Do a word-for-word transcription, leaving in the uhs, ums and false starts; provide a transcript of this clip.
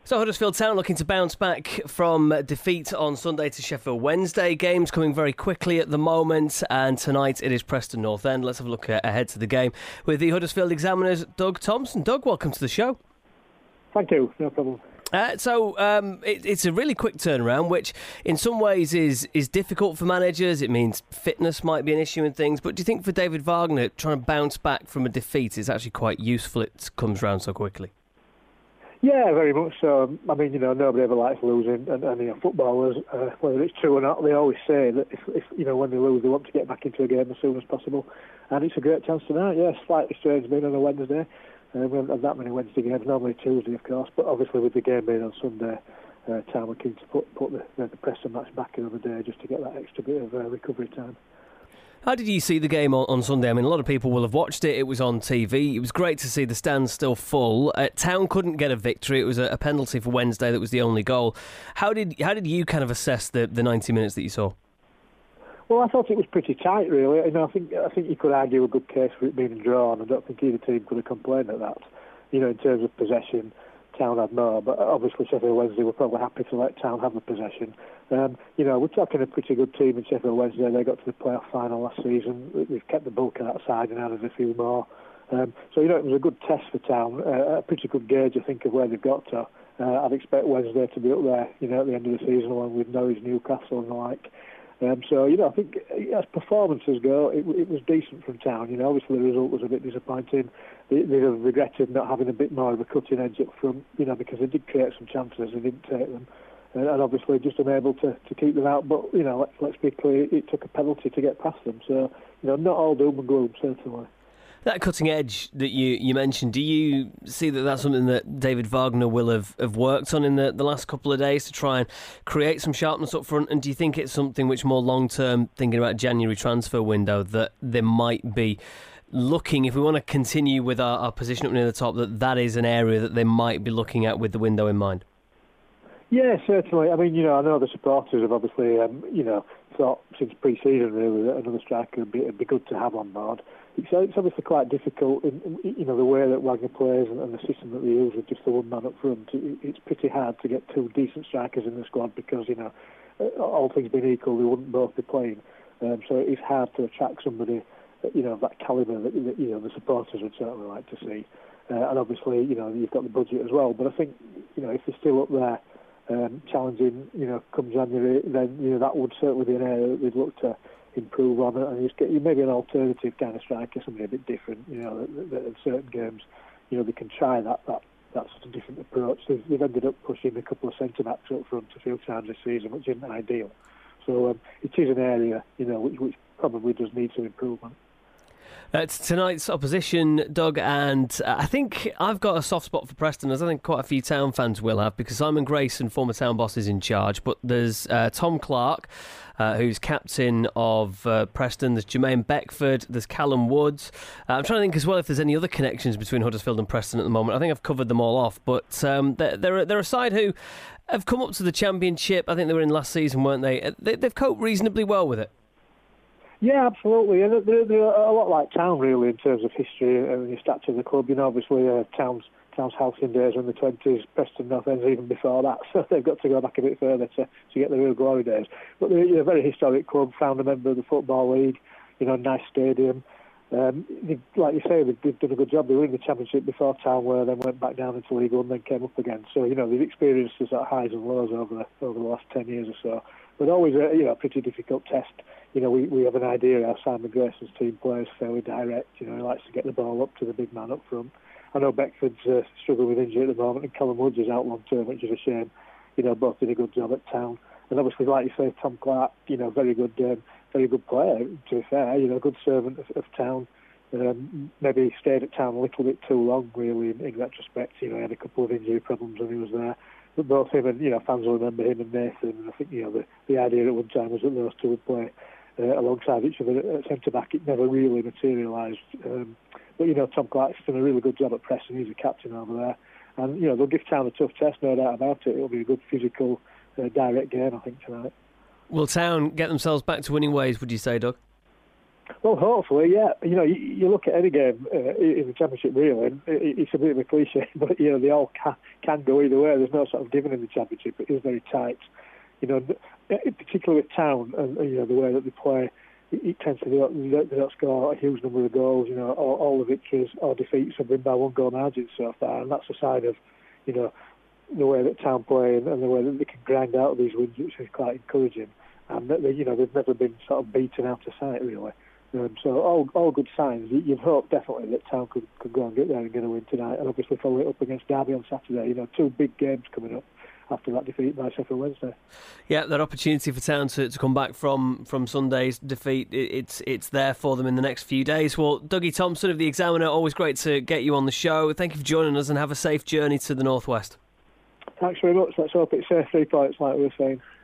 So Huddersfield Town looking to bounce back from defeat on Sunday to Sheffield Wednesday. Games coming very quickly at the moment, and tonight it is Preston North End. Let's have a look ahead to the game with the Huddersfield Examiner's Doug Thompson. Doug, welcome to the show. Thank you, no problem. Uh, so um, it, it's a really quick turnaround, which in some ways is is difficult for managers. It means fitness might be an issue and things, but do you think for David Wagner, trying to bounce back from a defeat is actually quite useful? It comes round so quickly. Yeah, very much so. I mean, you know, nobody ever likes losing, and, and you know, footballers, uh, whether it's true or not, they always say that if, if you know when they lose, they want to get back into a game as soon as possible, and it's a great chance tonight. Yeah, slightly strange being on a Wednesday. Uh, we haven't had that many Wednesday games, normally Tuesday, of course, but obviously with the game being on Sunday, uh, Town were keen to put put the, the, the Preston match back another day just to get that extra bit of uh, recovery time. How did you see the game on, on Sunday? I mean, a lot of people will have watched it. It was on T V. It was great to see the stands still full. Uh, Town couldn't get a victory. It was a, a penalty for Wednesday that was the only goal. How did how did you kind of assess the, the ninety minutes that you saw? Well, I thought it was pretty tight, really. You know, I think I think you could argue a good case for it being drawn. I don't think either team could have complained at that. You know, in terms of possession, Town had more, but obviously Sheffield Wednesday were probably happy to let Town have the possession. Um, you know, we're talking a pretty good team in Sheffield Wednesday. They got to the playoff final last season. We've kept the bulk of that side and added a few more. Um, so, you know, it was a good test for Town, uh, a pretty good gauge, I think, of where they've got to. Uh, I'd expect Wednesday to be up there, you know, at the end of the season, along with Norwich, Newcastle and the like. Um, so, you know, I think as performances go, it, it was decent from Town. You know, obviously the result was a bit disappointing. They, they have regretted not having a bit more of a cutting edge up front, you know, because they did create some chances, they didn't take them. And, and obviously just unable to, to keep them out. But, you know, let's, let's be clear, it took a penalty to get past them. So, you know, not all doom and gloom, certainly. That cutting edge that you, you mentioned, do you see that that's something that David Wagner will have, have worked on in the, the last couple of days to try and create some sharpness up front? And do you think it's something which more long-term, thinking about January transfer window, that there might be looking, if we want to continue with our, our position up near the top, that that is an area that they might be looking at with the window in mind? Yeah, certainly. I mean, you know, I know the supporters have obviously, um, you know, thought since pre-season really that another striker would be, would be good to have on board. It's, it's obviously quite difficult, in, in, you know, the way that Wagner plays and, and the system that they use with just the one man up front. It, it's pretty hard to get two decent strikers in the squad because, you know, all things being equal, they wouldn't both be playing. Um, so it's hard to attract somebody, you know, of that calibre that, that, you know, the supporters would certainly like to see. Uh, and obviously, you know, you've got the budget as well. But I think, you know, if they're still up there, Um, challenging, you know, come January, then you know that would certainly be an area that we'd look to improve on it, and just get maybe an alternative kind of striker, somebody a bit different. You know, that, that in certain games, you know, they can try that that that sort of different approach. They've, they've ended up pushing a couple of centre backs up front a few times this season, which isn't ideal. So um, it is an area, you know, which, which probably does need some improvement. It's tonight's opposition, Doug, and uh, I think I've got a soft spot for Preston, as I think quite a few Town fans will have, because Simon Grayson, former Town boss, is in charge. But there's uh, Tom Clark, uh, who's captain of uh, Preston. There's Jermaine Beckford. There's Callum Woods. Uh, I'm trying to think as well if there's any other connections between Huddersfield and Preston at the moment. I think I've covered them all off. But um, they're, they're, they're a side who have come up to the Championship. I think they were in last season, weren't they? they they've coped reasonably well with it. Yeah, absolutely. And they're, they're a lot like Town, really, in terms of history and the stature of the club. You know, obviously, uh, Town's, Town's halcyon days were in the twenties, Preston North End's even before that, so they've got to go back a bit further to, to get the real glory days. But they're, they're a very historic club, found a member of the Football League, you know, nice stadium. Um, they, like you say, they've, they've done a good job. They were in the Championship before Town were, then went back down into League One, then came up again. So, you know, they've experienced the sort of highs and lows over the, over the last ten years or so. But always a, you know, a pretty difficult test. You know, we, we have an idea how Simon Grayson's team plays, fairly direct. You know, he likes to get the ball up to the big man up front. I know Beckford's uh, struggling with injury at the moment, and Callum Woods is out long term, which is a shame. You know, both did a good job at Town. And obviously, like you say, Tom Clark, you know, very good, um, very good player, to be fair. You know, good servant of, of Town. Um, maybe stayed at Town a little bit too long, really, in, in retrospect. You know, he had a couple of injury problems when he was there. But both him and, you know, fans will remember him and Nathan. And I think, you know, the, the idea at one time was that those two would play uh, alongside each other at centre-back. It never really materialised. Um, but, you know, Tom Clark's done a really good job at Preston. He's a captain over there. And, you know, they'll give Town a tough test, no doubt about it. It'll be a good physical, uh, direct game, I think, tonight. Will Town get themselves back to winning ways, would you say, Doug? Well, hopefully, yeah. You know, you, you look at any game uh, in the Championship, really, and it, it's a bit of a cliche, but, you know, they all can, can go either way. There's no sort of giving in the Championship. It is very tight. You know, particularly with Town and, you know, the way that they play, it, it tends to, they don't, they don't score a huge number of goals. You know, all, all the victories or defeats have been by one goal margin so far, and that's a sign of, you know, the way that Town play and, and the way that they can grind out these wins, which is quite encouraging. And, they, you know, they've never been sort of beaten out of sight, really. Um, so all all good signs. You'd hope definitely that Town could, could go and get there and get a win tonight, and obviously follow it up against Derby on Saturday. You know, two big games coming up after that defeat by Sheffield Wednesday. Yeah, that opportunity for Town to, to come back from, from Sunday's defeat, it, it's it's there for them in the next few days. Well, Dougie Thompson of The Examiner, always great to get you on the show. Thank you for joining us and have a safe journey to the Northwest. Thanks very much. Let's hope it's uh, three points like we were saying.